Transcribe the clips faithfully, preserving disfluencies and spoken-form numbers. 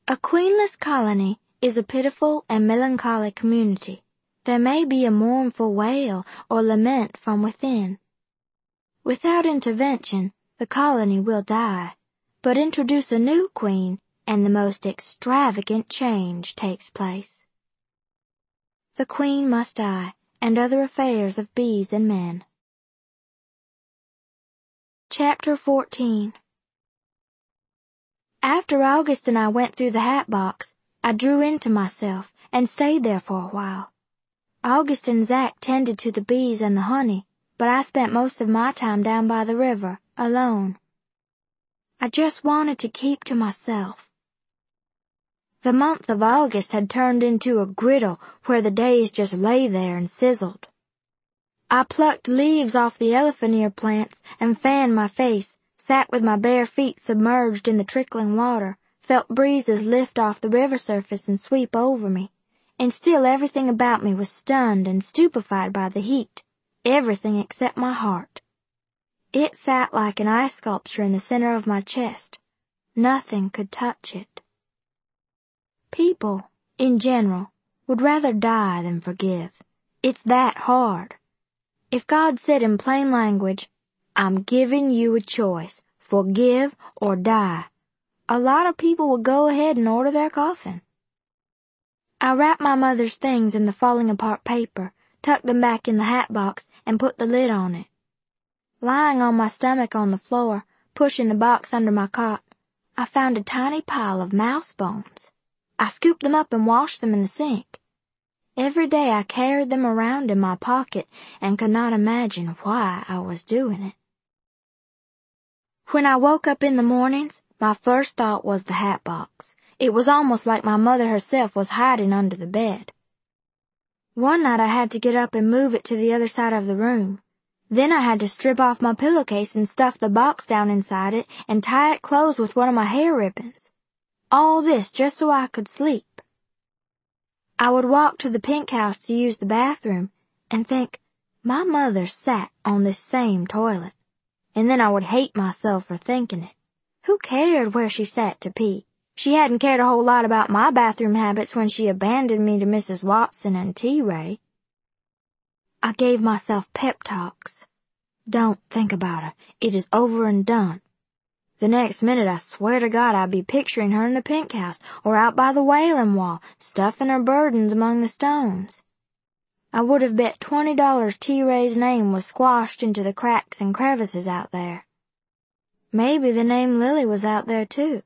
A queenless colony is a pitiful and melancholy community. There may be a mournful wail or lament from within. Without intervention, the colony will die, but introduce a new queen, and the most extravagant change takes place. The queen must die, and other affairs of bees and men. Chapter fourteen. After August and I went through the hat box, I drew into myself and stayed there for a while. August and Zach tended to the bees and the honey, but I spent most of my time down by the river, alone. I just wanted to keep to myself. The month of August had turned into a griddle where the days just lay there and sizzled. I plucked leaves off the elephant ear plants and fanned my face, sat with my bare feet submerged in the trickling water, felt breezes lift off the river surface and sweep over me, and still everything about me was stunned and stupefied by the heat, everything except my heart. It sat like an ice sculpture in the center of my chest. Nothing could touch it. People, in general, would rather die than forgive. It's that hard. If God said in plain language, "I'm giving you a choice, forgive or die," a lot of people would go ahead and order their coffin. I wrapped my mother's things in the falling apart paper, tucked them back in the hat box, and put the lid on it. Lying on my stomach on the floor, pushing the box under my cot, I found a tiny pile of mouse bones. I scooped them up and washed them in the sink. Every day I carried them around in my pocket and could not imagine why I was doing it. When I woke up in the mornings, my first thought was the hat box. It was almost like my mother herself was hiding under the bed. One night I had to get up and move it to the other side of the room. Then I had to strip off my pillowcase and stuff the box down inside it and tie it closed with one of my hair ribbons. All this just so I could sleep. I would walk to the pink house to use the bathroom and think, my mother sat on this same toilet. And then I would hate myself for thinking it. Who cared where she sat to pee? She hadn't cared a whole lot about my bathroom habits when she abandoned me to Missus Watson and T-Ray. I gave myself pep talks. Don't think about her. It is over and done. The next minute, I swear to God, I'd be picturing her in the pink house or out by the wailing wall, stuffing her burdens among the stones. I would have bet twenty dollars T-Ray's name was squashed into the cracks and crevices out there. Maybe the name Lily was out there too.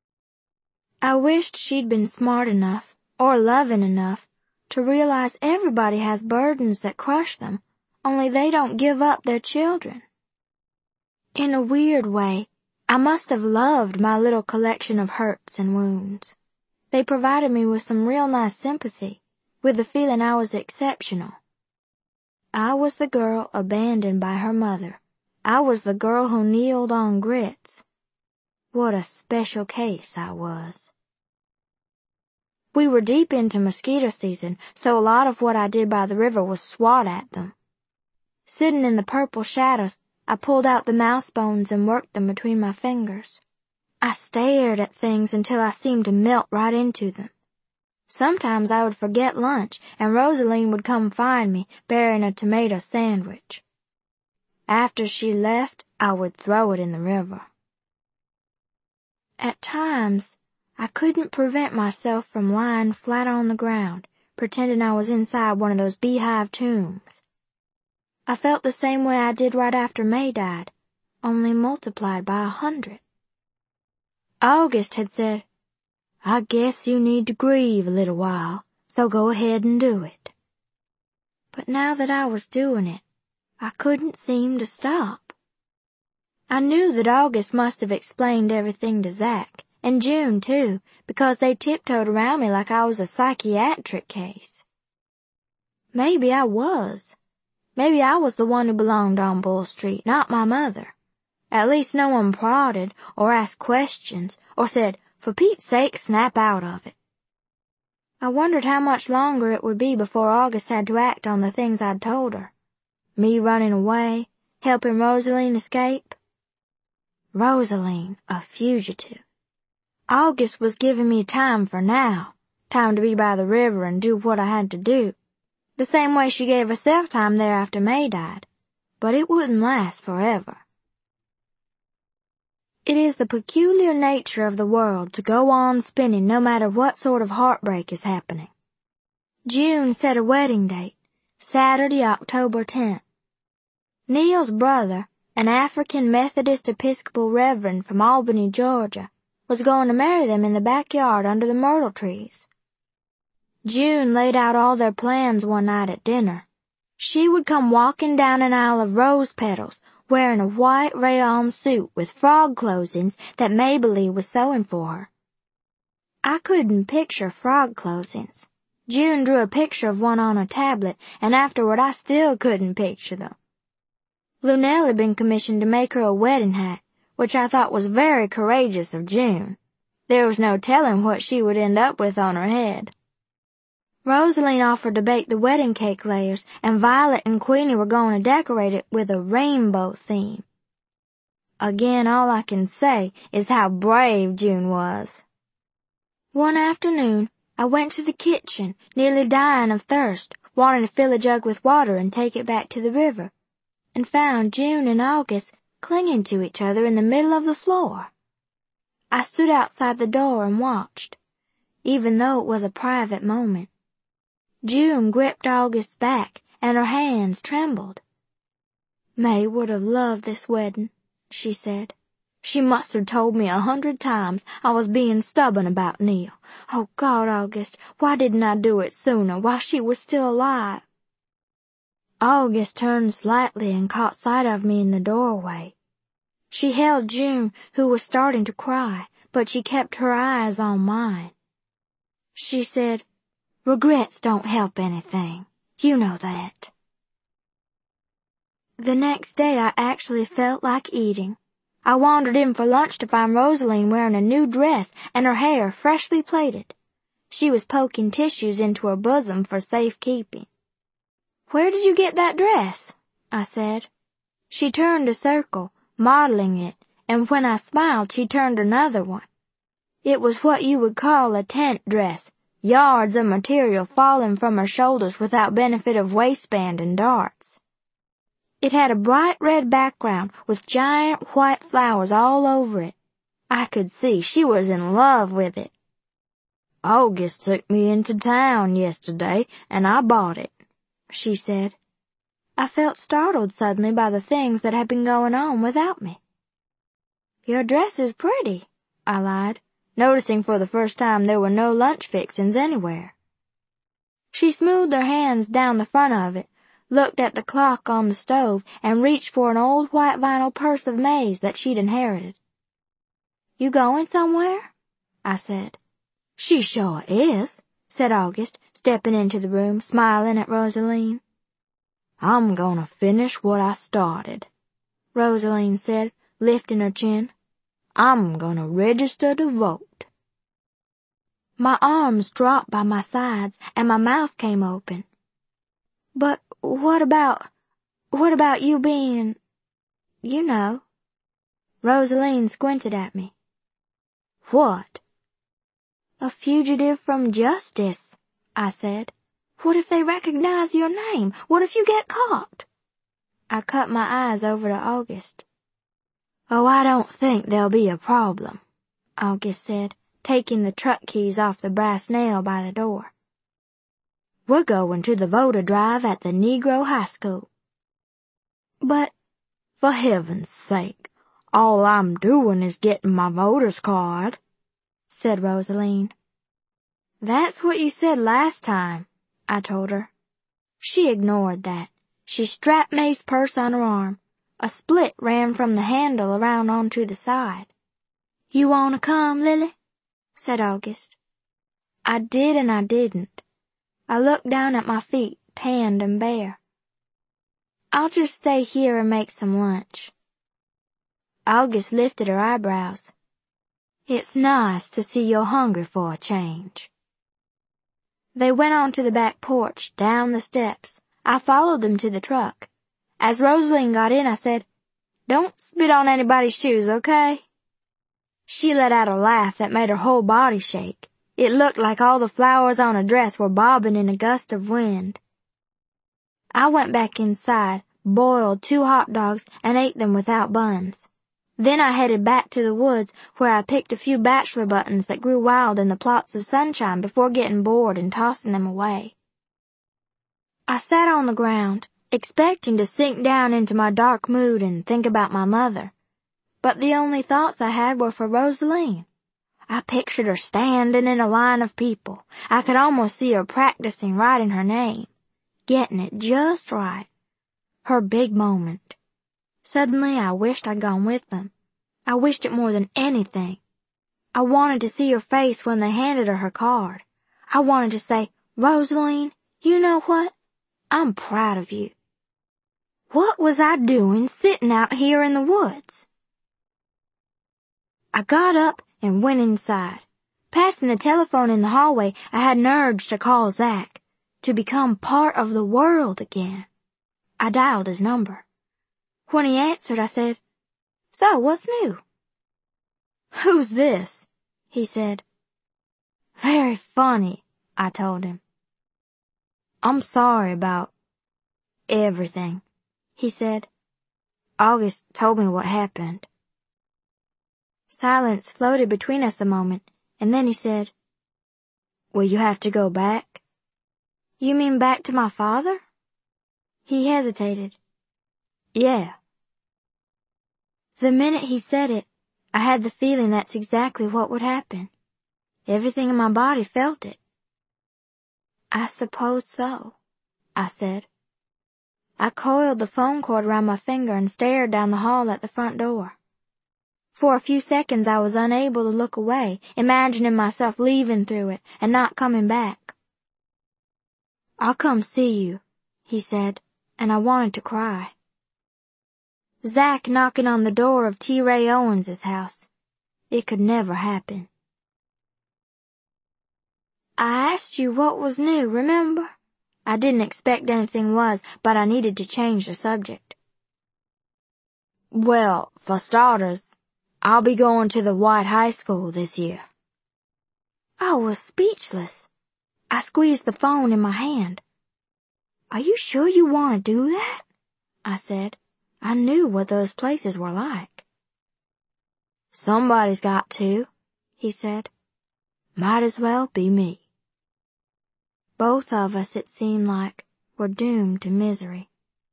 I wished she'd been smart enough, or loving enough, to realize everybody has burdens that crush them, only they don't give up their children. In a weird way, I must have loved my little collection of hurts and wounds. They provided me with some real nice sympathy, with the feeling I was exceptional. I was the girl abandoned by her mother. I was the girl who kneeled on grits. What a special case I was. We were deep into mosquito season, so a lot of what I did by the river was swat at them. Sitting in the purple shadows, I pulled out the mouse bones and worked them between my fingers. I stared at things until I seemed to melt right into them. Sometimes I would forget lunch, and Rosaline would come find me, bearing a tomato sandwich. After she left, I would throw it in the river. At times, I couldn't prevent myself from lying flat on the ground, pretending I was inside one of those beehive tombs. I felt the same way I did right after May died, only multiplied by a hundred. August had said, "I guess you need to grieve a little while, so go ahead and do it." But now that I was doing it, I couldn't seem to stop. I knew that August must have explained everything to Zach, and June too, because they tiptoed around me like I was a psychiatric case. Maybe I was. Maybe I was the one who belonged on Bull Street, not my mother. At least no one prodded or asked questions or said, "For Pete's sake, snap out of it." I wondered how much longer it would be before August had to act on the things I'd told her. Me running away, helping Rosaline escape. Rosaline, a fugitive. August was giving me time for now, time to be by the river and do what I had to do, the same way she gave herself time there after May died, but it wouldn't last forever. It is the peculiar nature of the world to go on spinning no matter what sort of heartbreak is happening. June set a wedding date, Saturday, October tenth. Neil's brother, an African Methodist Episcopal reverend from Albany, Georgia, was going to marry them in the backyard under the myrtle trees. June laid out all their plans one night at dinner. She would come walking down an aisle of rose petals, wearing a white rayon suit with frog closings that Maybelline was sewing for her. I couldn't picture frog closings. June drew a picture of one on a tablet, and afterward I still couldn't picture them. Lunell had been commissioned to make her a wedding hat, which I thought was very courageous of June. There was no telling what she would end up with on her head. Rosaline offered to bake the wedding cake layers, and Violet and Queenie were going to decorate it with a rainbow theme. Again, all I can say is how brave June was. One afternoon, I went to the kitchen, nearly dying of thirst, wanting to fill a jug with water and take it back to the river, and found June and August clinging to each other in the middle of the floor. I stood outside the door and watched, even though it was a private moment. June gripped August's back, and her hands trembled. "May would have loved this wedding," she said. "She must have told me a hundred times I was being stubborn about Neil. Oh, God, August, why didn't I do it sooner, while she was still alive?" August turned slightly and caught sight of me in the doorway. She held June, who was starting to cry, but she kept her eyes on mine. She said, "Regrets don't help anything. You know that." The next day I actually felt like eating. I wandered in for lunch to find Rosaline wearing a new dress and her hair freshly plaited. She was poking tissues into her bosom for safekeeping. "Where did you get that dress?" I said. She turned a circle, modeling it, and when I smiled she turned another one. It was what you would call a tent dress, yards of material falling from her shoulders without benefit of waistband and darts. It had a bright red background with giant white flowers all over it. I could see she was in love with it. "August took me into town yesterday, and I bought it," she said. I felt startled suddenly by the things that had been going on without me. "Your dress is pretty," I lied, noticing for the first time there were no lunch fixings anywhere. She smoothed her hands down the front of it, looked at the clock on the stove, and reached for an old white vinyl purse of May's that she'd inherited. "You going somewhere?" I said. "She sure is," said August, stepping into the room, smiling at Rosaline. "I'm gonna finish what I started," Rosaline said, lifting her chin. "I'm gonna register to vote." My arms dropped by my sides, and my mouth came open. "But what about, what about you being, you know?" Rosaline squinted at me. "What?" "A fugitive from justice," I said. "What if they recognize your name? What if you get caught?" I cut my eyes over to August. "Oh, I don't think there'll be a problem," August said, taking the truck keys off the brass nail by the door. "We're going to the voter drive at the Negro High School." "But, for heaven's sake, all I'm doing is getting my voter's card," said Rosaline. "That's what you said last time," I told her. She ignored that. She strapped May's purse on her arm. A split ran from the handle around onto the side. "You want to come, Lily?" said August. I did and I didn't. I looked down at my feet, tanned and bare. "I'll just stay here and make some lunch." August lifted her eyebrows. "It's nice to see you're hungry for a change." They went on to the back porch, down the steps. I followed them to the truck. As Rosaline got in, I said, "Don't spit on anybody's shoes, okay?" She let out a laugh that made her whole body shake. It looked like all the flowers on her dress were bobbing in a gust of wind. I went back inside, boiled two hot dogs, and ate them without buns. Then I headed back to the woods, where I picked a few bachelor buttons that grew wild in the plots of sunshine before getting bored and tossing them away. I sat on the ground, expecting to sink down into my dark mood and think about my mother. But the only thoughts I had were for Rosaline. I pictured her standing in a line of people. I could almost see her practicing writing her name, getting it just right. Her big moment. Suddenly I wished I'd gone with them. I wished it more than anything. I wanted to see her face when they handed her her card. I wanted to say, "Rosaline, you know what? I'm proud of you." What was I doing sitting out here in the woods? I got up and went inside. Passing the telephone in the hallway, I had an urge to call Zach, to become part of the world again. I dialed his number. When he answered, I said, "So, what's new?" "Who's this?" he said. "Very funny," I told him. "I'm sorry about everything," he said. "August told me what happened." Silence floated between us a moment, and then he said, "Will you have to go back?" "You mean back to my father?" He hesitated. "Yeah." The minute he said it, I had the feeling that's exactly what would happen. Everything in my body felt it. "I suppose so," I said. I coiled the phone cord around my finger and stared down the hall at the front door. For a few seconds I was unable to look away, imagining myself leaving through it and not coming back. "I'll come see you," he said, and I wanted to cry. Zach knocking on the door of T. Ray Owens's house. It could never happen. "I asked you what was new, remember?" I didn't expect anything was, but I needed to change the subject. "Well, for starters, I'll be going to the White High School this year." I was speechless. I squeezed the phone in my hand. "Are you sure you want to do that?" I said. I knew what those places were like. "Somebody's got to," he said. "Might as well be me." Both of us, it seemed like, were doomed to misery.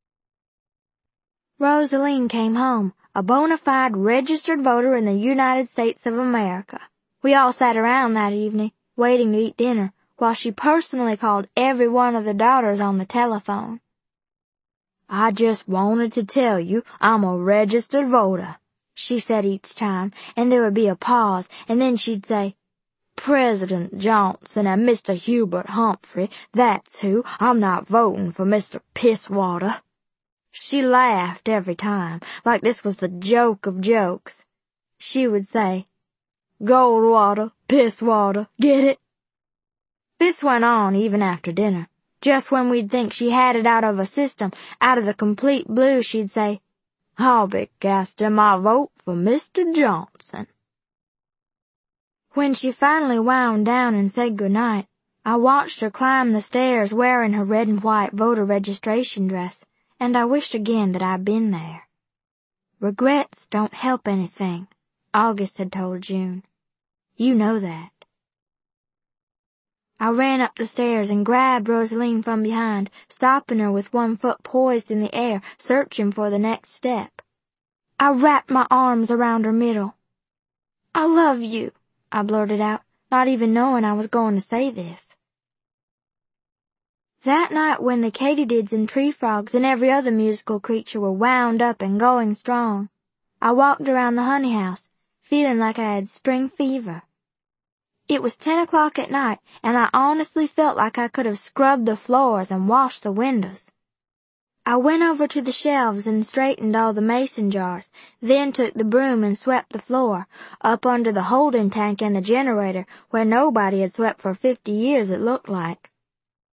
Rosaline came home, a bona fide registered voter in the United States of America. We all sat around that evening, waiting to eat dinner, while she personally called every one of the daughters on the telephone. "I just wanted to tell you I'm a registered voter," she said each time, and there would be a pause, and then she'd say, "President Johnson and Mister Hubert Humphrey, that's who. I'm not voting for Mister Pisswater." She laughed every time, like this was the joke of jokes. She would say, "Goldwater, Pisswater, get it?" This went on even after dinner. Just when we'd think she had it out of her system, out of the complete blue, she'd say, "I'll be casting my vote for Mister Johnson." When she finally wound down and said good night, I watched her climb the stairs wearing her red and white voter registration dress, and I wished again that I'd been there. Regrets don't help anything, August had told June. You know that. I ran up the stairs and grabbed Rosaline from behind, stopping her with one foot poised in the air, searching for the next step. I wrapped my arms around her middle. "I love you," I blurted out, not even knowing I was going to say this. That night when the katydids and tree frogs and every other musical creature were wound up and going strong, I walked around the honey house, feeling like I had spring fever. It was ten o'clock at night, and I honestly felt like I could have scrubbed the floors and washed the windows. I went over to the shelves and straightened all the mason jars, then took the broom and swept the floor, up under the holding tank and the generator, where nobody had swept for fifty years it looked like.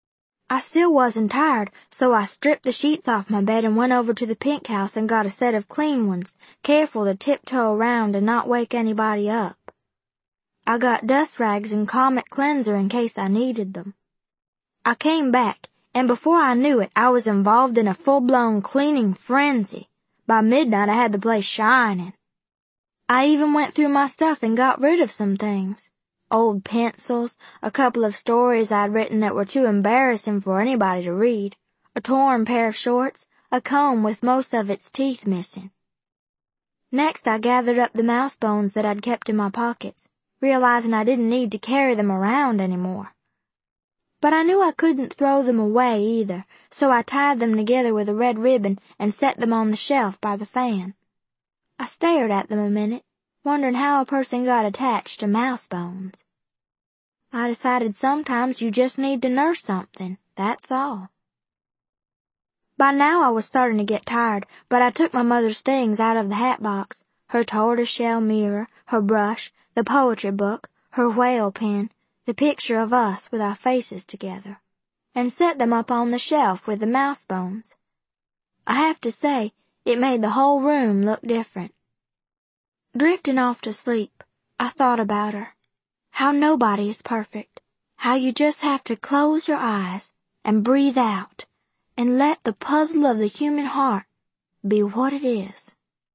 I still wasn't tired, so I stripped the sheets off my bed and went over to the pink house and got a set of clean ones, careful to tiptoe around and not wake anybody up. I got dust rags and Comet cleanser in case I needed them. I came back, and before I knew it, I was involved in a full-blown cleaning frenzy. By midnight, I had the place shining. I even went through my stuff and got rid of some things. Old pencils, a couple of stories I'd written that were too embarrassing for anybody to read, a torn pair of shorts, a comb with most of its teeth missing. Next, I gathered up the mouse bones that I'd kept in my pockets, realizing I didn't need to carry them around anymore. But I knew I couldn't throw them away either, so I tied them together with a red ribbon and set them on the shelf by the fan. I stared at them a minute, wondering how a person got attached to mouse bones. I decided sometimes you just need to nurse something, that's all. By now I was starting to get tired, but I took my mother's things out of the hat box, her tortoiseshell mirror, her brush, the poetry book, her whale pen, the picture of us with our faces together, and set them up on the shelf with the mouse bones. I have to say, it made the whole room look different. Drifting off to sleep, I thought about her. How nobody is perfect. How you just have to close your eyes and breathe out and let the puzzle of the human heart be what it is.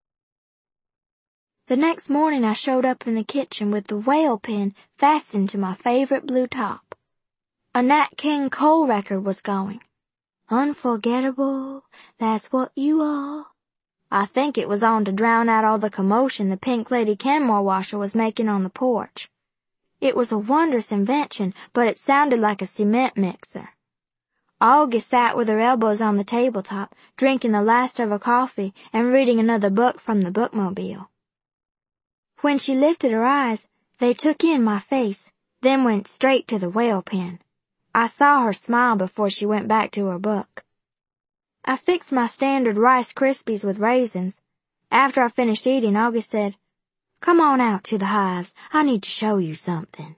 The next morning I showed up in the kitchen with the whale pen fastened to my favorite blue top. A Nat King Cole record was going. Unforgettable, that's what you are. I think it was on to drown out all the commotion the Pink Lady Kenmore washer was making on the porch. It was a wondrous invention, but it sounded like a cement mixer. August sat with her elbows on the tabletop, drinking the last of her coffee and reading another book from the bookmobile. When she lifted her eyes, they took in my face, then went straight to the whale pen. I saw her smile before she went back to her book. I fixed my standard Rice Krispies with raisins. After I finished eating, August said, "Come on out to the hives. I need to show you something."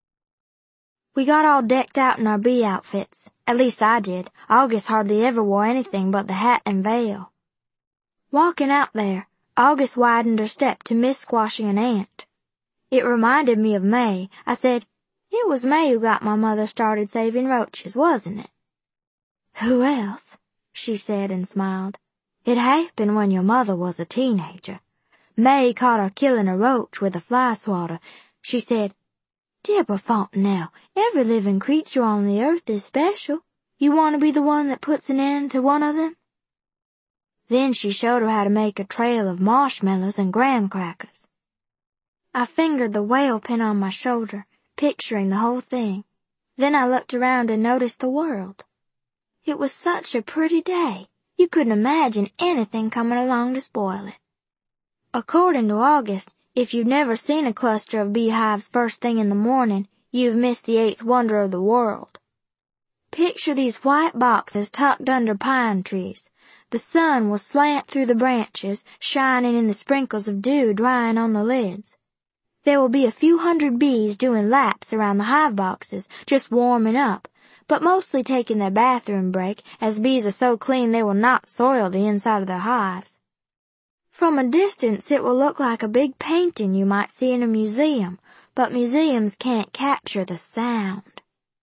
We got all decked out in our bee outfits. At least I did. August hardly ever wore anything but the hat and veil. Walking out there, August widened her step to miss squashing an ant. It reminded me of May. I said, "It was May who got my mother started saving roaches, wasn't it?" "Who else?" she said and smiled. "It happened when your mother was a teenager. May caught her killing a roach with a fly swatter. She said, 'Deborah Fontenelle, every living creature on the earth is special. You want to be the one that puts an end to one of them?' Then she showed her how to make a trail of marshmallows and graham crackers." I fingered the whale pen on my shoulder, picturing the whole thing. Then I looked around and noticed the world. It was such a pretty day. You couldn't imagine anything coming along to spoil it. According to August, if you've never seen a cluster of beehives first thing in the morning, you've missed the eighth wonder of the world. Picture these white boxes tucked under pine trees. The sun will slant through the branches, shining in the sprinkles of dew drying on the lids. There will be a few hundred bees doing laps around the hive boxes, just warming up, but mostly taking their bathroom break, as bees are so clean they will not soil the inside of their hives. From a distance it will look like a big painting you might see in a museum, but museums can't capture the sound.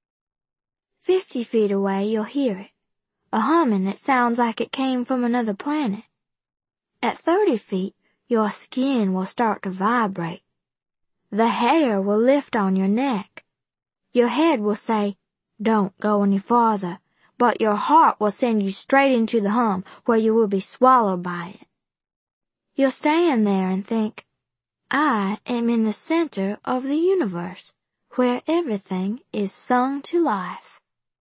Fifty feet away you'll hear it, a humming that sounds like it came from another planet. At thirty feet, your skin will start to vibrate. The hair will lift on your neck. Your head will say, "Don't go any farther," but your heart will send you straight into the hum where you will be swallowed by it. You'll stand there and think, "I am in the center of the universe, where everything is sung to life."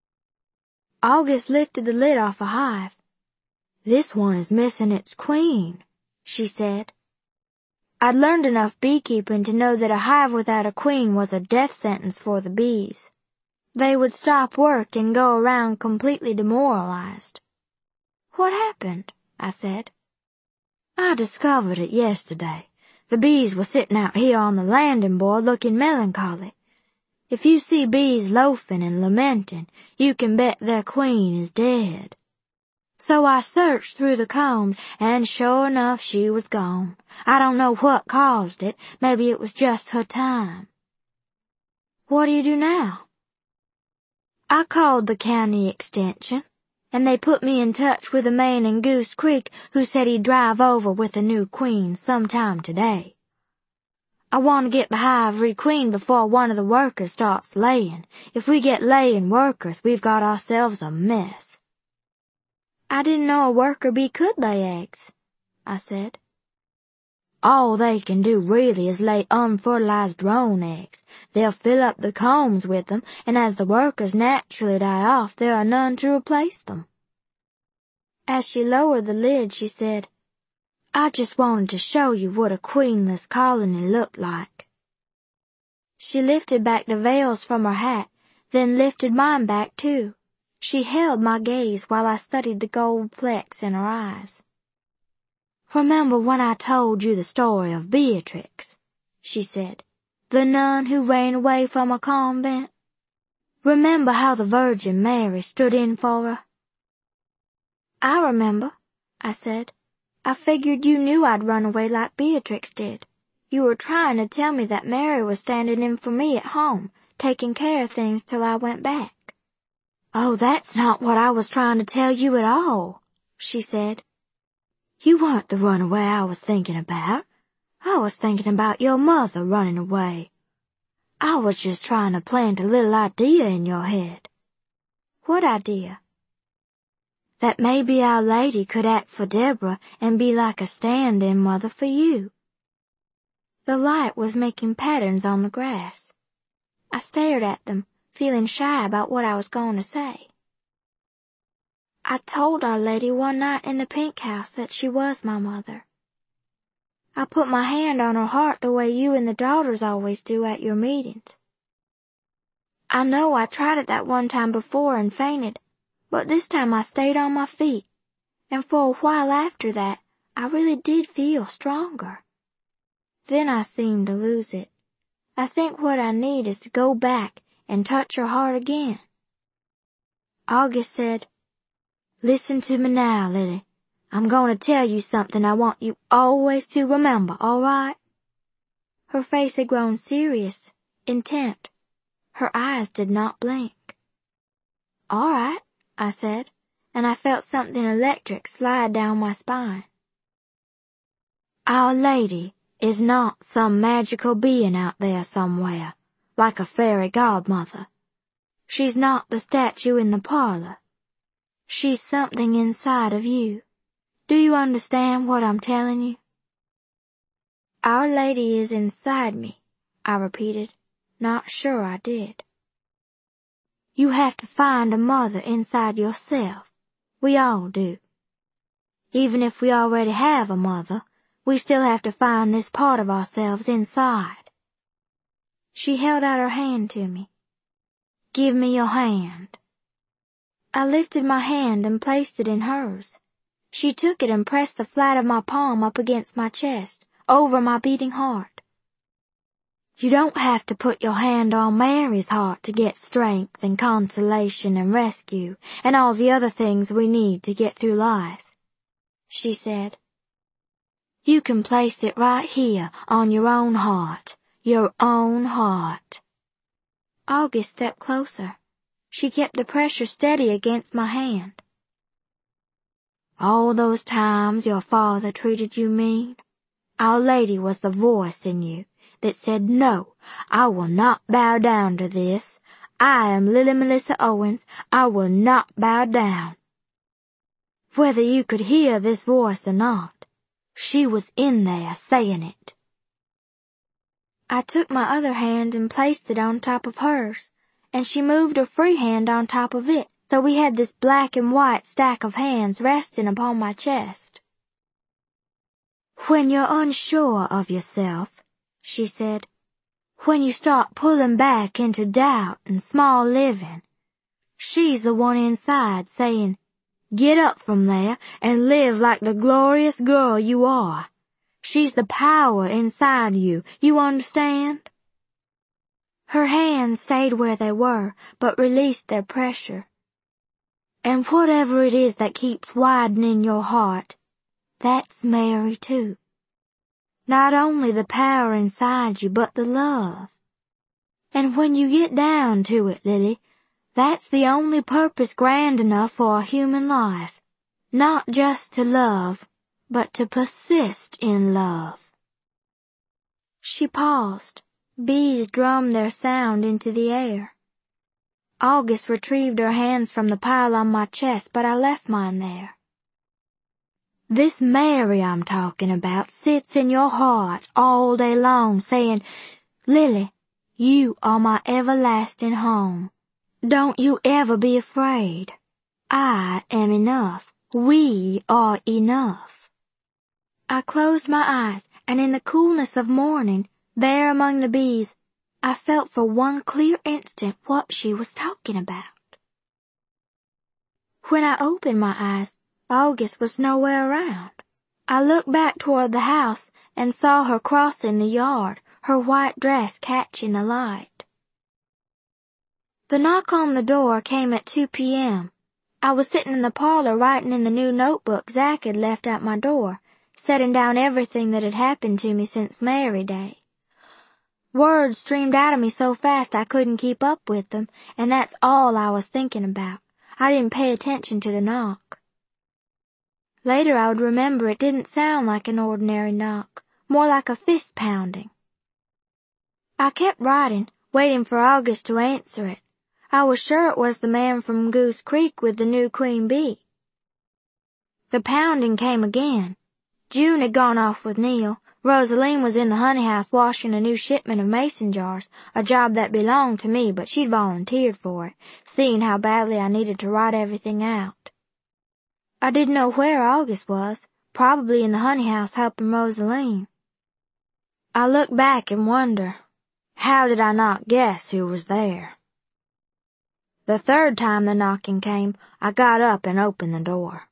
August lifted the lid off a hive. "This one is missing its queen," she said. I'd learned enough beekeeping to know that a hive without a queen was a death sentence for the bees. They would stop work and go around completely demoralized. "What happened?" I said. "I discovered it yesterday. The bees were sitting out here on the landing board looking melancholy. If you see bees loafing and lamenting, you can bet their queen is dead. So I searched through the combs, and sure enough she was gone. I don't know what caused it. Maybe it was just her time. What do you do now? I called the county extension, and they put me in touch with a man in Goose Creek who said he'd drive over with a new queen sometime today. I want to get the hive requeened before one of the workers starts laying. If we get laying workers, we've got ourselves a mess. I didn't know a worker bee could lay eggs, I said. All they can do really is lay unfertilized drone eggs. They'll fill up the combs with them, and as the workers naturally die off, there are none to replace them. As she lowered the lid, she said, I just wanted to show you what a queenless colony looked like. She lifted back the veils from her hat, then lifted mine back too. She held my gaze while I studied the gold flecks in her eyes. Remember when I told you the story of Beatrix, she said, the nun who ran away from a convent? Remember how the Virgin Mary stood in for her? I remember, I said. I figured you knew I'd run away like Beatrix did. You were trying to tell me that Mary was standing in for me at home, taking care of things till I went back. Oh, that's not what I was trying to tell you at all, she said. You weren't the runaway I was thinking about. I was thinking about your mother running away. I was just trying to plant a little idea in your head. What idea? That maybe Our Lady could act for Deborah and be like a stand-in mother for you. The light was making patterns on the grass. I stared at them, feeling shy about what I was going to say. I told Our Lady one night in the pink house that she was my mother. I put my hand on her heart the way you and the daughters always do at your meetings. I know I tried it that one time before and fainted, but this time I stayed on my feet, and for a while after that, I really did feel stronger. Then I seemed to lose it. I think what I need is to go back and touch her heart again. August said, Listen to me now, Lily. I'm going to tell you something I want you always to remember, all right? Her face had grown serious, intent. Her eyes did not blink. All right, I said, and I felt something electric slide down my spine. Our Lady is not some magical being out there somewhere, like a fairy godmother. She's not the statue in the parlor. She's something inside of you. Do you understand what I'm telling you? Our Lady is inside me, I repeated, not sure I did. You have to find a mother inside yourself. We all do. Even if we already have a mother, we still have to find this part of ourselves inside. She held out her hand to me. Give me your hand. I lifted my hand and placed it in hers. She took it and pressed the flat of my palm up against my chest, over my beating heart. You don't have to put your hand on Mary's heart to get strength and consolation and rescue and all the other things we need to get through life, she said. You can place it right here on your own heart, your own heart. August stepped closer. She kept the pressure steady against my hand. All those times your father treated you mean, Our Lady was the voice in you that said, no, I will not bow down to this. I am Lily Melissa Owens. I will not bow down. Whether you could hear this voice or not, she was in there saying it. I took my other hand and placed it on top of hers, and she moved her free hand on top of it, so we had this black and white stack of hands resting upon my chest. When you're unsure of yourself, she said, when you start pulling back into doubt and small living, she's the one inside saying, get up from there and live like the glorious girl you are. She's the power inside you, you understand? Her hands stayed where they were, but released their pressure. And whatever it is that keeps widening your heart, that's Mary too. Not only the power inside you, but the love. And when you get down to it, Lily, that's the only purpose grand enough for a human life. Not just to love, but to persist in love. She paused. Bees drummed their sound into the air. August retrieved her hands from the pile on my chest, but I left mine there. This Mary I'm talking about sits in your heart all day long saying, Lily, you are my everlasting home. Don't you ever be afraid. I am enough. We are enough. I closed my eyes, and in the coolness of morning, there among the bees, I felt for one clear instant what she was talking about. When I opened my eyes, August was nowhere around. I looked back toward the house and saw her crossing the yard, her white dress catching the light. The knock on the door came at two p.m. I was sitting in the parlor writing in the new notebook Zach had left at my door, setting down everything that had happened to me since Mary Day. Words streamed out of me so fast I couldn't keep up with them, and that's all I was thinking about. I didn't pay attention to the knock. Later I would remember it didn't sound like an ordinary knock, more like a fist pounding. I kept writing, waiting for August to answer it. I was sure it was the man from Goose Creek with the new queen bee. The pounding came again. June had gone off with Neil. Rosaline was in the honey house washing a new shipment of mason jars, a job that belonged to me, but she'd volunteered for it, seeing how badly I needed to write everything out. I didn't know where August was, probably in the honey house helping Rosaline. I look back and wonder, how did I not guess who was there? The third time the knocking came, I got up and opened the door.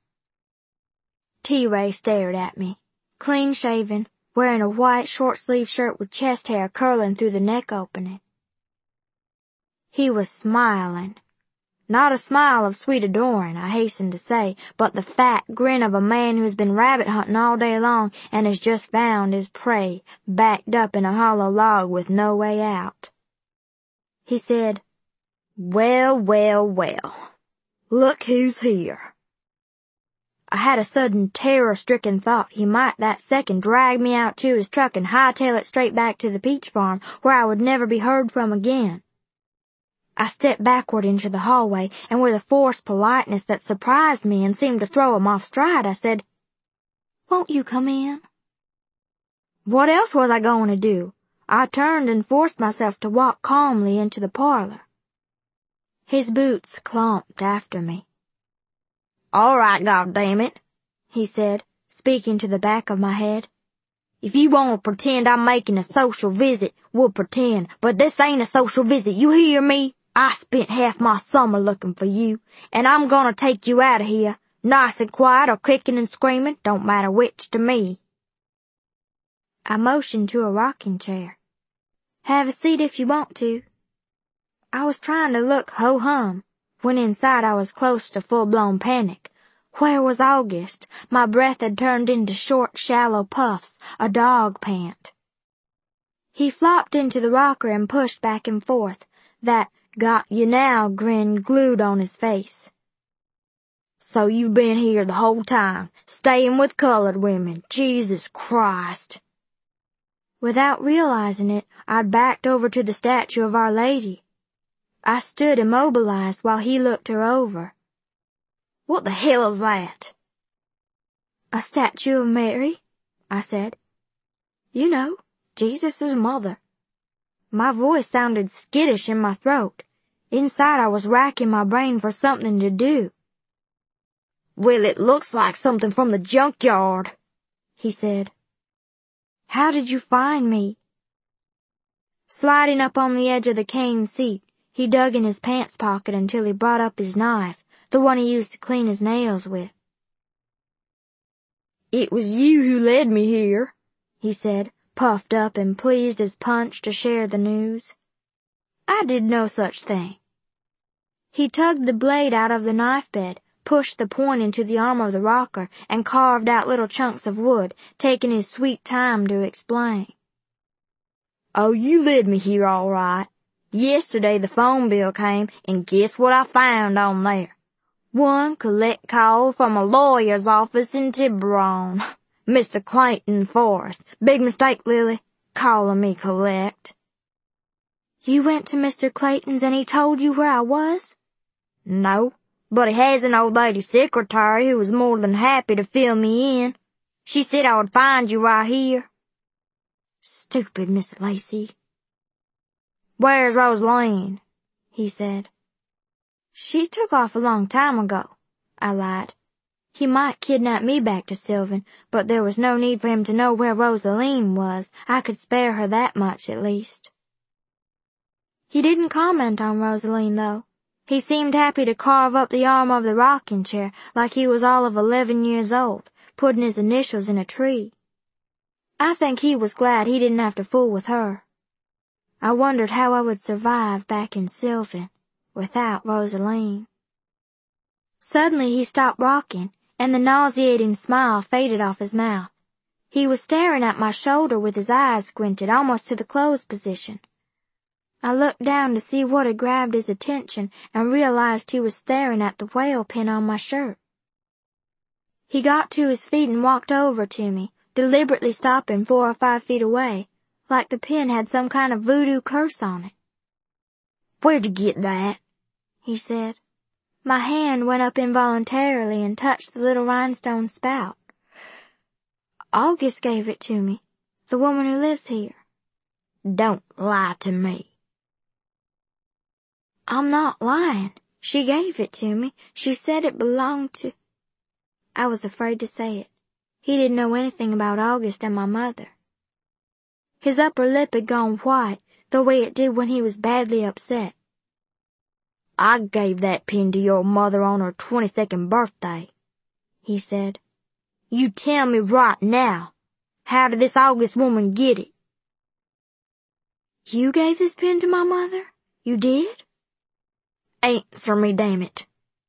T-Ray stared at me, clean-shaven, wearing a white short-sleeved shirt with chest hair curling through the neck opening. He was smiling. Not a smile of sweet adoring, I hasten to say, but the fat grin of a man who has been rabbit hunting all day long and has just found his prey backed up in a hollow log with no way out. He said, "Well, well, well. Look who's here." I had a sudden terror-stricken thought he might that second drag me out to his truck and hightail it straight back to the peach farm, where I would never be heard from again. I stepped backward into the hallway, and with a forced politeness that surprised me and seemed to throw him off stride, I said, "Won't you come in?" What else was I going to do? I turned and forced myself to walk calmly into the parlor. His boots clomped after me. "All right, goddammit," he said, speaking to the back of my head. "If you want to pretend I'm making a social visit, we'll pretend, but this ain't a social visit, you hear me? I spent half my summer looking for you, and I'm gonna take you out of here, nice and quiet or kicking and screaming, don't matter which to me." I motioned to a rocking chair. "Have a seat if you want to." I was trying to look ho-hum, when inside I was close to full-blown panic. Where was August? My breath had turned into short, shallow puffs, a dog pant. He flopped into the rocker and pushed back and forth, that got-you-now grin glued on his face. "So you've been here the whole time, staying with colored women, Jesus Christ." Without realizing it, I'd backed over to the statue of Our Lady. I stood immobilized while he looked her over. "What the hell is that?" "A statue of Mary," I said. "You know, Jesus' mother." My voice sounded skittish in my throat. Inside I was racking my brain for something to do. "Well, it looks like something from the junkyard," he said. "How did you find me?" Sliding up on the edge of the cane seat, he dug in his pants pocket until he brought up his knife, the one he used to clean his nails with. "It was you who led me here," he said, puffed up and pleased as Punch to share the news. I did no such thing. He tugged the blade out of the knife bed, pushed the point into the arm of the rocker, and carved out little chunks of wood, taking his sweet time to explain. "Oh, you led me here all right. Yesterday the phone bill came, and guess what I found on there? One collect call from a lawyer's office in Tiburon. Mister Clayton Forrest. Big mistake, Lily, calling me collect." "You went to Mister Clayton's and he told you where I was?" "No, but he has an old lady secretary who was more than happy to fill me in. She said I would find you right here." "Stupid Miss Lacy." "Where's Rosaline?" he said. "She took off a long time ago," I lied. He might kidnap me back to Sylvan, but there was no need for him to know where Rosaline was. I could spare her that much at least. He didn't comment on Rosaline, though. He seemed happy to carve up the arm of the rocking chair like he was all of eleven years old, putting his initials in a tree. I think he was glad he didn't have to fool with her. I wondered how I would survive back in Sylvan without Rosaline. Suddenly he stopped rocking, and the nauseating smile faded off his mouth. He was staring at my shoulder with his eyes squinted almost to the closed position. I looked down to see what had grabbed his attention and realized he was staring at the whale pin on my shirt. He got to his feet and walked over to me, deliberately stopping four or five feet away, like the pin had some kind of voodoo curse on it. "Where'd you get that?" he said. My hand went up involuntarily and touched the little rhinestone spout. "August gave it to me, the woman who lives here." "Don't lie to me." "I'm not lying. She gave it to me. She said it belonged to—" I was afraid to say it. He didn't know anything about August and my mother. His upper lip had gone white, the way it did when he was badly upset. "I gave that pin to your mother on her twenty-second birthday," he said. "You tell me right now, how did this August woman get it?" "You gave this pin to my mother? You did?" "Answer me, damn it."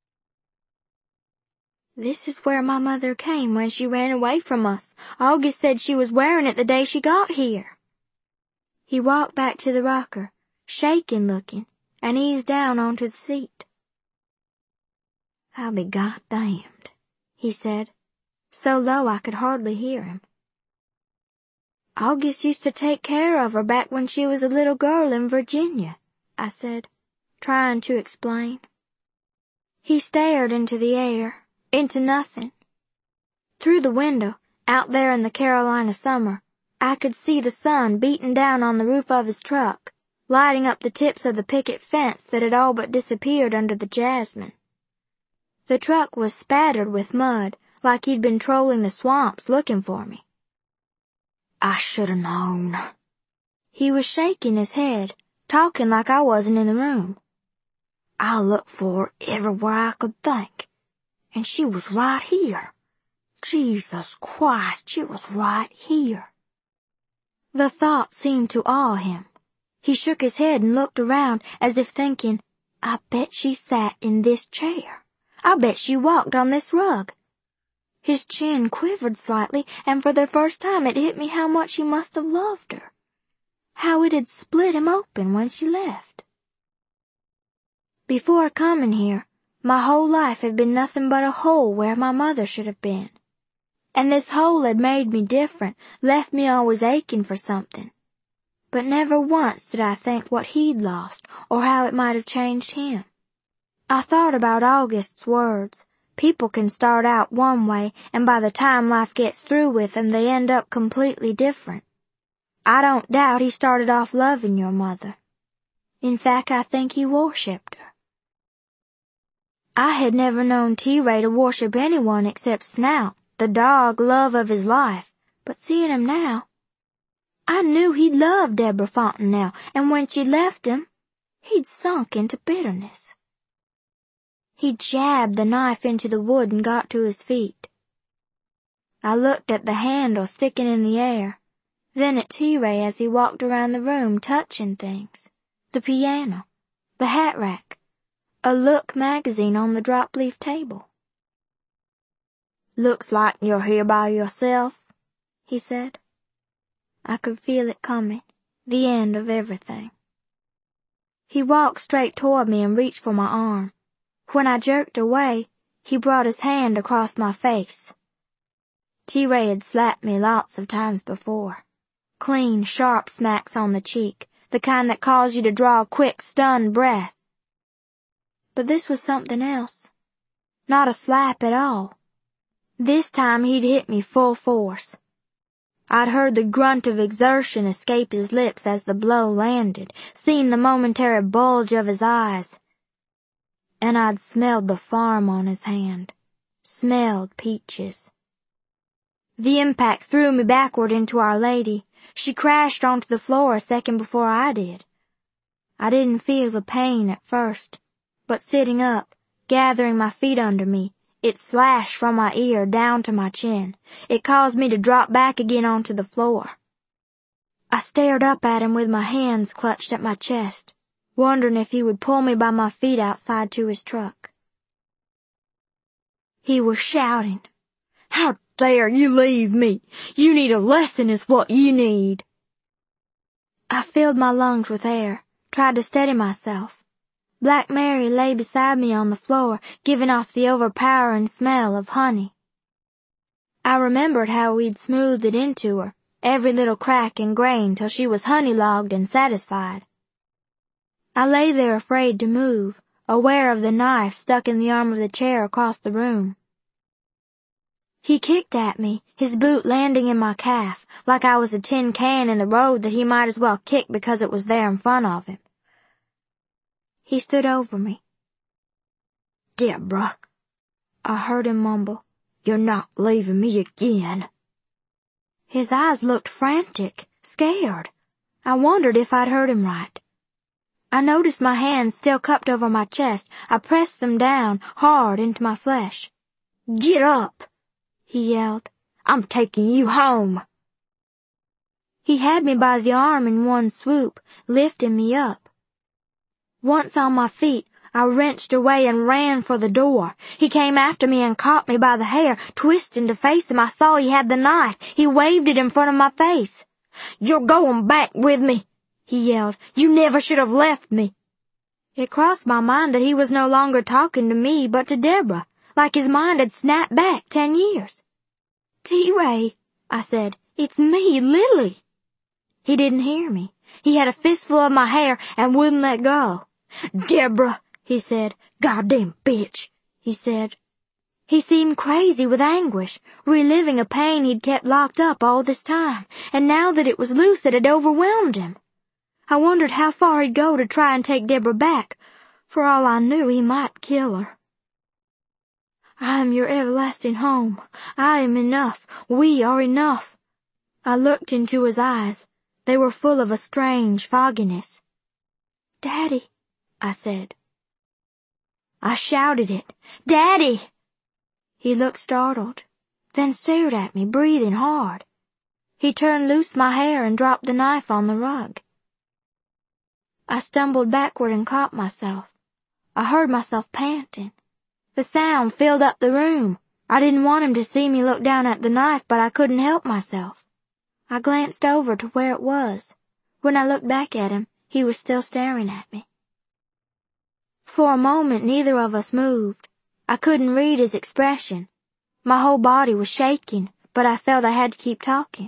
"This is where my mother came when she ran away from us. August said she was wearing it the day she got here." He walked back to the rocker, shaken looking, and eased down onto the seat. "I'll be goddamned," he said, so low I could hardly hear him. "August used to take care of her back when she was a little girl in Virginia," I said, trying to explain. He stared into the air, into nothing. Through the window, out there in the Carolina summer, I could see the sun beating down on the roof of his truck, lighting up the tips of the picket fence that had all but disappeared under the jasmine. The truck was spattered with mud, like he'd been trolling the swamps looking for me. "I should have known." He was shaking his head, talking like I wasn't in the room. "I looked for her everywhere I could think, and she was right here. Jesus Christ, she was right here." The thought seemed to awe him. He shook his head and looked around as if thinking, "I bet she sat in this chair. I bet she walked on this rug." His chin quivered slightly, and for the first time it hit me how much he must have loved her. How it had split him open when she left. Before coming here, my whole life had been nothing but a hole where my mother should have been. And this hole had made me different, left me always aching for something. But never once did I think what he'd lost or how it might have changed him. I thought about August's words. People can start out one way, and by the time life gets through with them, they end up completely different. I don't doubt he started off loving your mother. In fact, I think he worshipped her. I had never known T-Ray to worship anyone except Snout, the dog love of his life, but seeing him now, I knew he loved Deborah Fontenelle, and when she left him, he'd sunk into bitterness. He jabbed the knife into the wood and got to his feet. I looked at the handle sticking in the air, then at T-Ray as he walked around the room touching things, the piano, the hat rack, a Look magazine on the drop-leaf table. "Looks like you're here by yourself," he said. I could feel it coming, the end of everything. He walked straight toward me and reached for my arm. When I jerked away, he brought his hand across my face. T-Ray had slapped me lots of times before. Clean, sharp smacks on the cheek, the kind that cause you to draw a quick, stunned breath. But this was something else. Not a slap at all. This time he'd hit me full force. I'd heard the grunt of exertion escape his lips as the blow landed, seen the momentary bulge of his eyes. And I'd smelled the farm on his hand, smelled peaches. The impact threw me backward into Our Lady. She crashed onto the floor a second before I did. I didn't feel the pain at first, but sitting up, gathering my feet under me, it slashed from my ear down to my chin. It caused me to drop back again onto the floor. I stared up at him with my hands clutched at my chest, wondering if he would pull me by my feet outside to his truck. He was shouting, "How dare you leave me? You need a lesson is what you need." I filled my lungs with air, tried to steady myself. Black Mary lay beside me on the floor, giving off the overpowering smell of honey. I remembered how we'd smoothed it into her, every little crack and grain till she was honey-logged and satisfied. I lay there afraid to move, aware of the knife stuck in the arm of the chair across the room. He kicked at me, his boot landing in my calf, like I was a tin can in the road that he might as well kick because it was there in front of him. He stood over me. "Deborah," I heard him mumble, "you're not leaving me again." His eyes looked frantic, scared. I wondered if I'd heard him right. I noticed my hands still cupped over my chest. I pressed them down, hard, into my flesh. "Get up!" he yelled. "I'm taking you home." He had me by the arm in one swoop, lifting me up. Once on my feet, I wrenched away and ran for the door. He came after me and caught me by the hair, twisting to face him. I saw he had the knife. He waved it in front of my face. "You're going back with me," he yelled. "You never should have left me." It crossed my mind that he was no longer talking to me but to Deborah, like his mind had snapped back ten years. "T-Ray," I said, "it's me, Lily." He didn't hear me. He had a fistful of my hair and wouldn't let go. "Deborah," he said. "Goddamn bitch," he said. He seemed crazy with anguish, reliving a pain he'd kept locked up all this time, and now that it was loose it had overwhelmed him. I wondered how far he'd go to try and take Deborah back. For all I knew, he might kill her. "I am your everlasting home. I am enough. We are enough." I looked into his eyes. They were full of a strange fogginess. "Daddy," I said. I shouted it. "Daddy!" He looked startled, then stared at me, breathing hard. He turned loose my hair and dropped the knife on the rug. I stumbled backward and caught myself. I heard myself panting. The sound filled up the room. I didn't want him to see me look down at the knife, but I couldn't help myself. I glanced over to where it was. When I looked back at him, he was still staring at me. For a moment, neither of us moved. I couldn't read his expression. My whole body was shaking, but I felt I had to keep talking.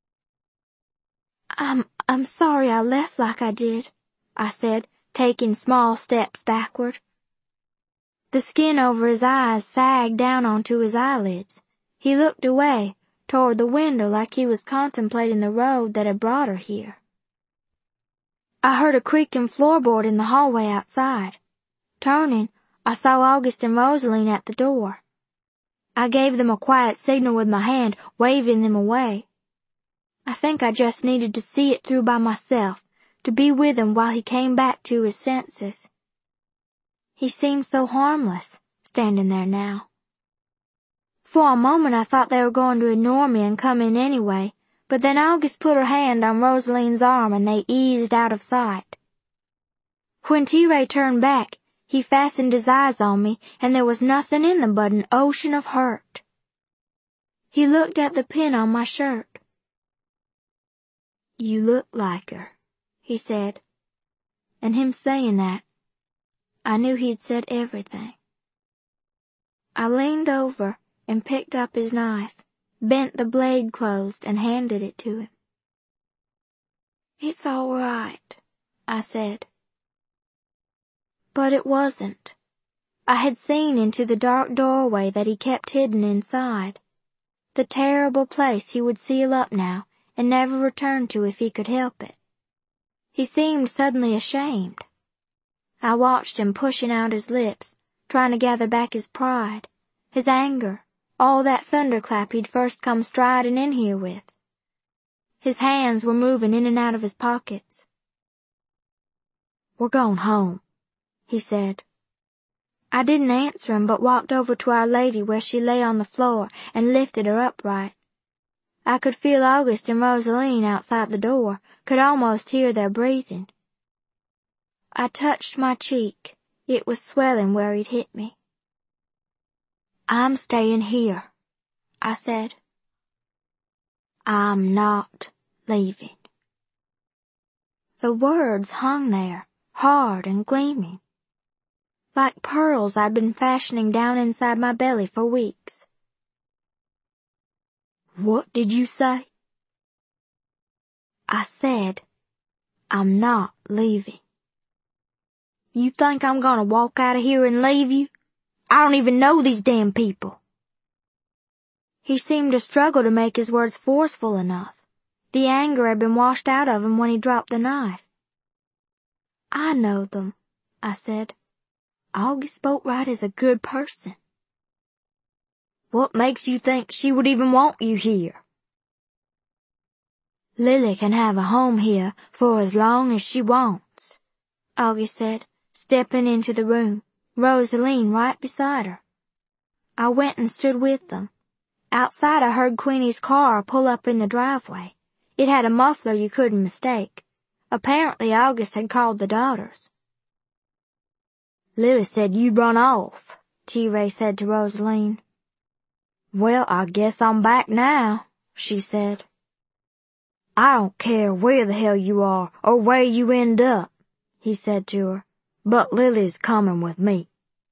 I'm, I'm sorry I left like I did," I said, taking small steps backward. The skin over his eyes sagged down onto his eyelids. He looked away, toward the window like he was contemplating the road that had brought her here. I heard a creaking floorboard in the hallway outside. Turning, I saw August and Rosaline at the door. I gave them a quiet signal with my hand, waving them away. I think I just needed to see it through by myself, to be with him while he came back to his senses. He seemed so harmless, standing there now. For a moment I thought they were going to ignore me and come in anyway, but then August put her hand on Rosaline's arm and they eased out of sight. When T-Ray turned back, he fastened his eyes on me, and there was nothing in them but an ocean of hurt. He looked at the pin on my shirt. "You look like her," he said. And him saying that, I knew he'd said everything. I leaned over and picked up his knife, bent the blade closed, and handed it to him. "It's all right," I said. But it wasn't. I had seen into the dark doorway that he kept hidden inside, the terrible place he would seal up now and never return to if he could help it. He seemed suddenly ashamed. I watched him pushing out his lips, trying to gather back his pride, his anger, all that thunderclap he'd first come striding in here with. His hands were moving in and out of his pockets. "We're going home," he said. I didn't answer him but walked over to Our Lady where she lay on the floor and lifted her upright. I could feel August and Rosaline outside the door, could almost hear their breathing. I touched my cheek. It was swelling where he'd hit me. "I'm staying here," I said. "I'm not leaving." The words hung there, hard and gleaming, like pearls I'd been fashioning down inside my belly for weeks. "What did you say?" I said, "I'm not leaving." "You think I'm gonna walk out of here and leave you? I don't even know these damn people." He seemed to struggle to make his words forceful enough. The anger had been washed out of him when he dropped the knife. "I know them," I said. "August Boatwright is a good person." "What makes you think she would even want you here?" "Lily can have a home here for as long as she wants," August said, stepping into the room, Rosaline right beside her. I went and stood with them. Outside I heard Queenie's car pull up in the driveway. It had a muffler you couldn't mistake. Apparently August had called the daughters. "Lily said you'd run off," T-Ray said to Rosaline. "Well, I guess I'm back now," she said. "I don't care where the hell you are or where you end up," he said to her, "but Lily's coming with me."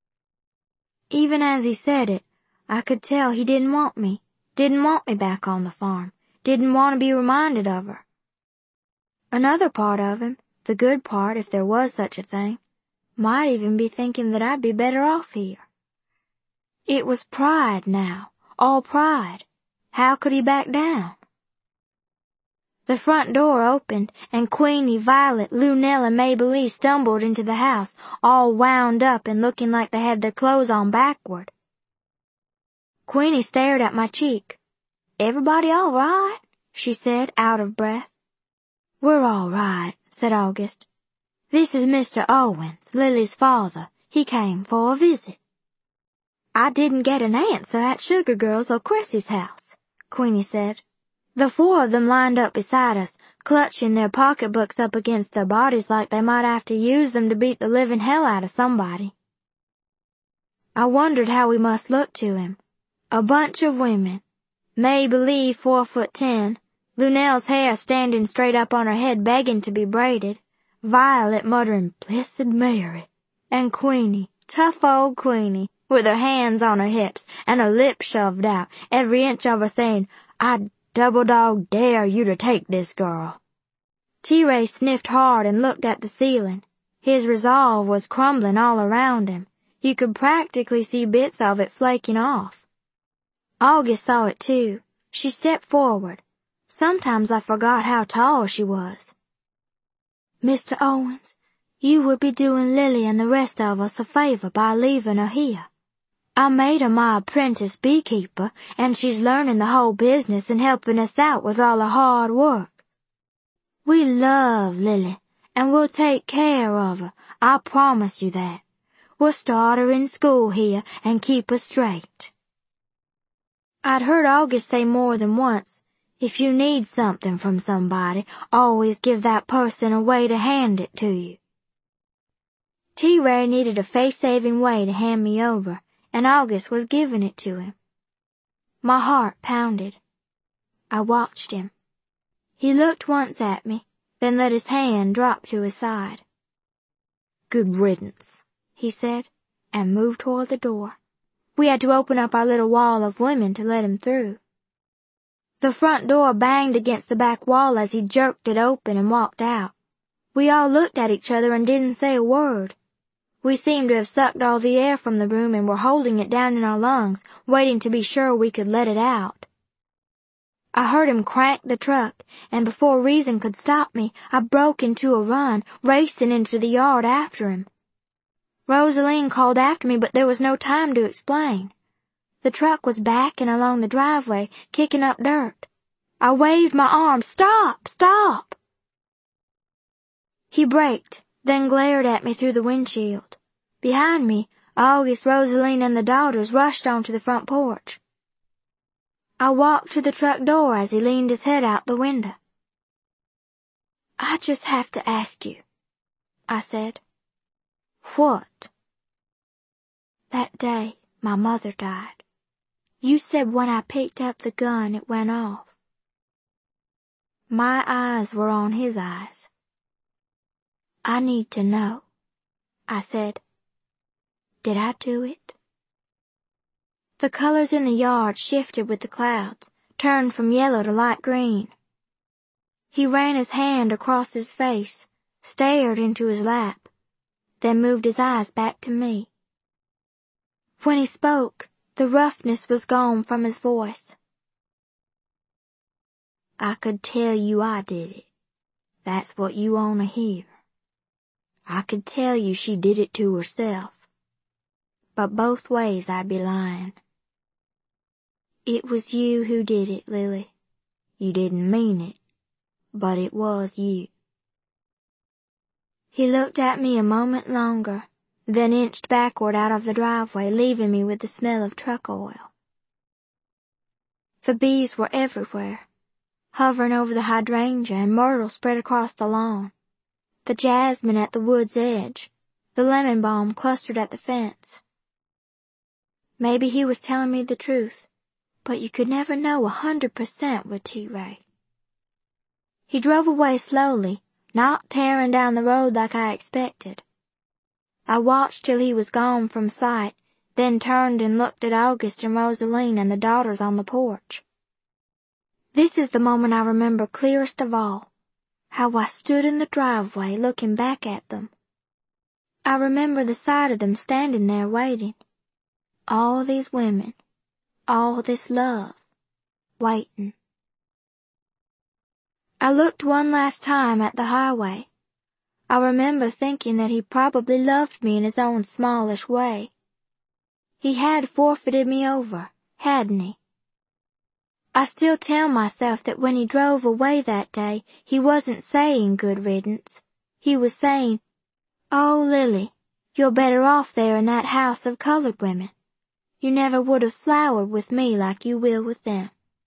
Even as he said it, I could tell he didn't want me, didn't want me back on the farm, didn't want to be reminded of her. Another part of him, the good part if there was such a thing, might even be thinking that I'd be better off here. It was pride now, all pride. How could he back down? The front door opened, and Queenie, Violet, Lunell, and Maybelline stumbled into the house, all wound up and looking like they had their clothes on backward. Queenie stared at my cheek. "Everybody all right?" she said, out of breath. "We're all right," said August. "This is Mister Owens, Lily's father. He came for a visit." "I didn't get an answer at Sugar Girl's or Chrissy's house," Queenie said. The four of them lined up beside us, clutching their pocketbooks up against their bodies like they might have to use them to beat the living hell out of somebody. I wondered how we must look to him. A bunch of women. Maybelline four foot ten, Lunell's hair standing straight up on her head begging to be braided, Violet muttering, "Blessed Mary," and Queenie, tough old Queenie, with her hands on her hips and her lips shoved out, every inch of her saying, "I double dog dare you to take this girl." T-Ray sniffed hard and looked at the ceiling. His resolve was crumbling all around him. You could practically see bits of it flaking off. August saw it too. She stepped forward. Sometimes I forgot how tall she was. "Mister Owens, you would be doing Lily and the rest of us a favor by leaving her here. I made her my apprentice beekeeper, and she's learning the whole business and helping us out with all the hard work. We love Lily, and we'll take care of her, I promise you that. We'll start her in school here and keep her straight." I'd heard August say more than once, "If you need something from somebody, always give that person a way to hand it to you." T-Ray needed a face-saving way to hand me over, and August was giving it to him. My heart pounded. I watched him. He looked once at me, then let his hand drop to his side. "Good riddance," he said, and moved toward the door. We had to open up our little wall of women to let him through. The front door banged against the back wall as he jerked it open and walked out. We all looked at each other and didn't say a word. We seemed to have sucked all the air from the room and were holding it down in our lungs, waiting to be sure we could let it out. I heard him crank the truck, and before reason could stop me, I broke into a run, racing into the yard after him. Rosaline called after me, but there was no time to explain. The truck was backing along the driveway, kicking up dirt. I waved my arm, "Stop! Stop!" He braked, then glared at me through the windshield. Behind me, August, Rosaline, and the daughters rushed onto the front porch. I walked to the truck door as he leaned his head out the window. "I just have to ask you," I said. "What?" "That day my mother died. You said when I picked up the gun it went off." My eyes were on his eyes. "I need to know," I said. "Did I do it?" The colors in the yard shifted with the clouds, turned from yellow to light green. He ran his hand across his face, stared into his lap, then moved his eyes back to me. When he spoke, the roughness was gone from his voice. "I could tell you I did it. That's what you want to hear. I could tell you she did it to herself. But both ways I'd be lying. It was you who did it, Lily. You didn't mean it, but it was you." He looked at me a moment longer, then inched backward out of the driveway, leaving me with the smell of truck oil. The bees were everywhere, hovering over the hydrangea, and myrtle spread across the lawn, the jasmine at the wood's edge, the lemon balm clustered at the fence. Maybe he was telling me the truth, but you could never know a hundred percent with T-Ray. He drove away slowly, not tearing down the road like I expected. I watched till he was gone from sight, then turned and looked at August and Rosaline and the daughters on the porch. This is the moment I remember clearest of all, how I stood in the driveway looking back at them. I remember the sight of them standing there waiting. All these women, all this love, waiting. I looked one last time at the highway. I remember thinking that he probably loved me in his own smallish way. He had forfeited me over, hadn't he? I still tell myself that when he drove away that day, he wasn't saying good riddance. He was saying, "Oh, Lily, you're better off there in that house of colored women. You never would have flowered with me like you will with them."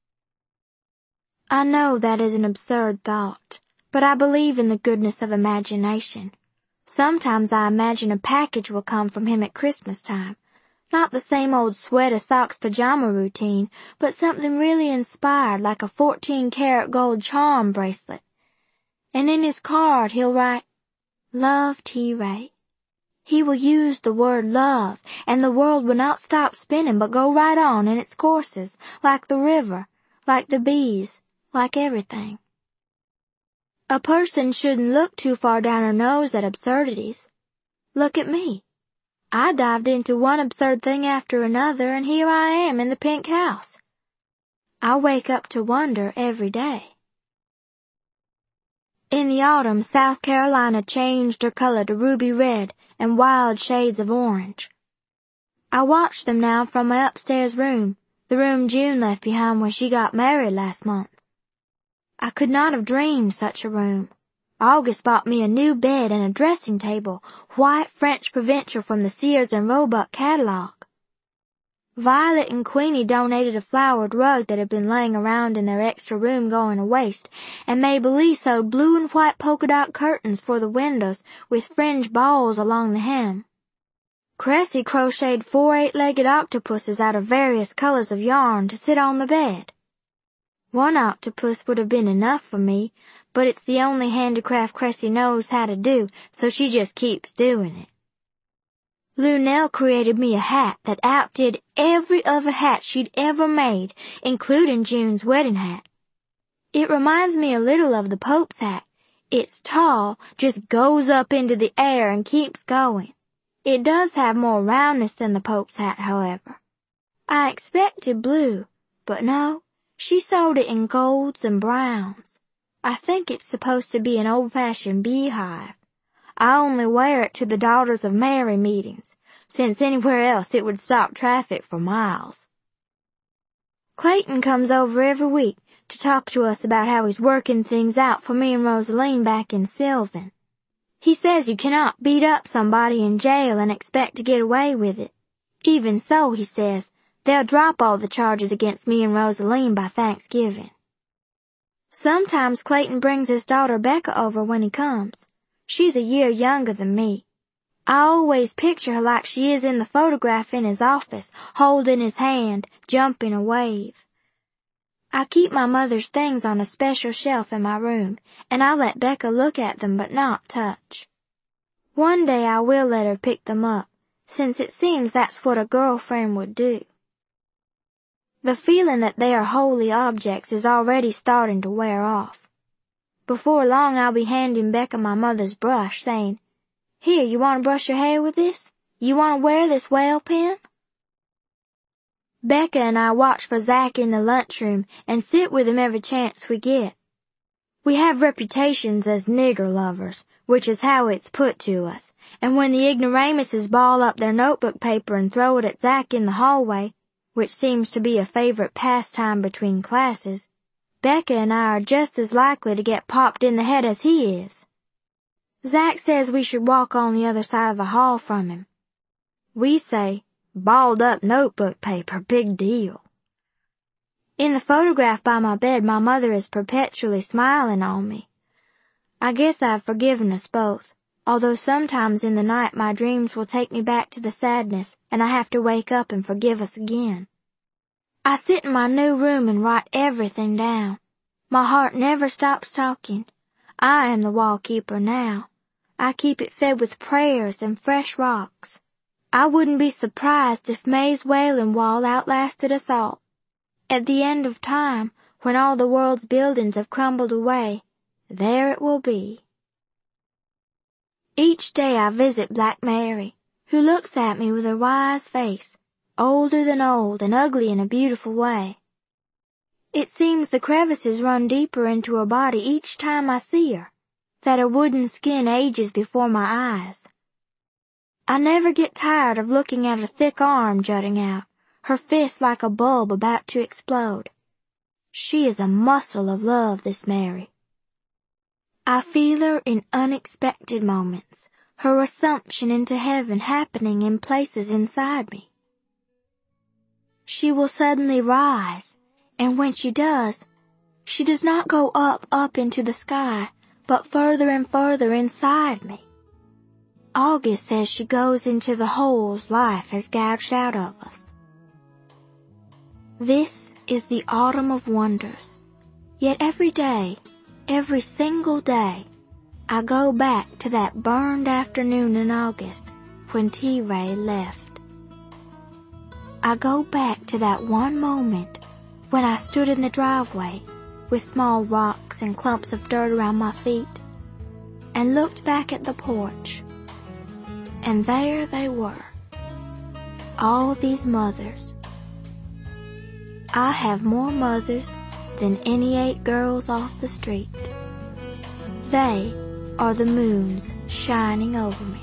I know that is an absurd thought, but I believe in the goodness of imagination. Sometimes I imagine a package will come from him at Christmas time. Not the same old sweater socks pajama routine, but something really inspired like a fourteen karat gold charm bracelet. And in his card he'll write, "Love, T-Ray." He will use the word love, and the world will not stop spinning but go right on in its courses, like the river, like the bees, like everything. A person shouldn't look too far down her nose at absurdities. Look at me. I dived into one absurd thing after another, and here I am in the pink house. I wake up to wonder every day. In the autumn, South Carolina changed her color to ruby red and wild shades of orange. I watch them now from my upstairs room, the room June left behind when she got married last month. I could not have dreamed such a room. August bought me a new bed and a dressing table, white French provincial from the Sears and Roebuck catalog. Violet and Queenie donated a flowered rug that had been laying around in their extra room going to waste, and Maybelline sewed blue and white polka dot curtains for the windows with fringe balls along the hem. Cressy crocheted four eight-legged octopuses out of various colors of yarn to sit on the bed. One octopus would have been enough for me, but it's the only handicraft Cressy knows how to do, so she just keeps doing it. Lunell created me a hat that outdid every other hat she'd ever made, including June's wedding hat. It reminds me a little of the Pope's hat. It's tall, just goes up into the air and keeps going. It does have more roundness than the Pope's hat, however. I expected blue, but no, she sewed it in golds and browns. I think it's supposed to be an old-fashioned beehive. I only wear it to the Daughters of Mary meetings, since anywhere else it would stop traffic for miles. Clayton comes over every week to talk to us about how he's working things out for me and Rosaline back in Sylvan. He says you cannot beat up somebody in jail and expect to get away with it. Even so, he says, they'll drop all the charges against me and Rosaline by Thanksgiving. Sometimes Clayton brings his daughter Becca over when he comes. She's a year younger than me. I always picture her like she is in the photograph in his office, holding his hand, jumping a wave. I keep my mother's things on a special shelf in my room, and I let Becca look at them but not touch. One day I will let her pick them up, since it seems that's what a girlfriend would do. The feeling that they are holy objects is already starting to wear off. Before long I'll be handing Becca my mother's brush, saying, "Here, you want to brush your hair with this? You want to wear this whale pin?" Becca and I watch for Zach in the lunchroom and sit with him every chance we get. We have reputations as nigger lovers, which is how it's put to us, and when the ignoramuses ball up their notebook paper and throw it at Zach in the hallway, which seems to be a favorite pastime between classes, Becca and I are just as likely to get popped in the head as he is. Zach says we should walk on the other side of the hall from him. We say, balled up notebook paper, big deal. In the photograph by my bed, my mother is perpetually smiling on me. I guess I've forgiven us both, although sometimes in the night my dreams will take me back to the sadness and I have to wake up and forgive us again. I sit in my new room and write everything down. My heart never stops talking. I am the wallkeeper now. I keep it fed with prayers and fresh rocks. I wouldn't be surprised if May's Wailing Wall outlasted us all. At the end of time, when all the world's buildings have crumbled away, there it will be. Each day I visit Black Mary, who looks at me with her wise face, older than old and ugly in a beautiful way. It seems the crevices run deeper into her body each time I see her, that her wooden skin ages before my eyes. I never get tired of looking at her thick arm jutting out, her fist like a bulb about to explode. She is a muscle of love, this Mary. I feel her in unexpected moments, her assumption into heaven happening in places inside me. She will suddenly rise, and when she does, she does not go up, up into the sky, but further and further inside me. August says she goes into the holes life has gouged out of us. This is the autumn of wonders, yet every day, every single day, I go back to that burned afternoon in August when T-Ray left. I go back to that one moment when I stood in the driveway with small rocks and clumps of dirt around my feet and looked back at the porch. And there they were, all these mothers. I have more mothers than any eight girls off the street. They are the moons shining over me.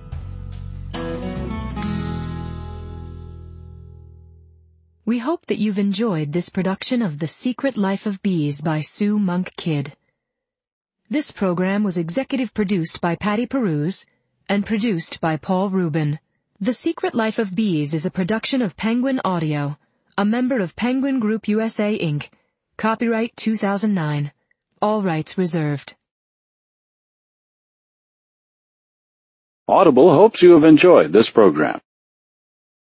We hope that you've enjoyed this production of The Secret Life of Bees by Sue Monk Kidd. This program was executive produced by Patty Peruse and produced by Paul Rubin. The Secret Life of Bees is a production of Penguin Audio, a member of Penguin Group U S A, Incorporated. Copyright two thousand nine. All rights reserved. Audible hopes you have enjoyed this program.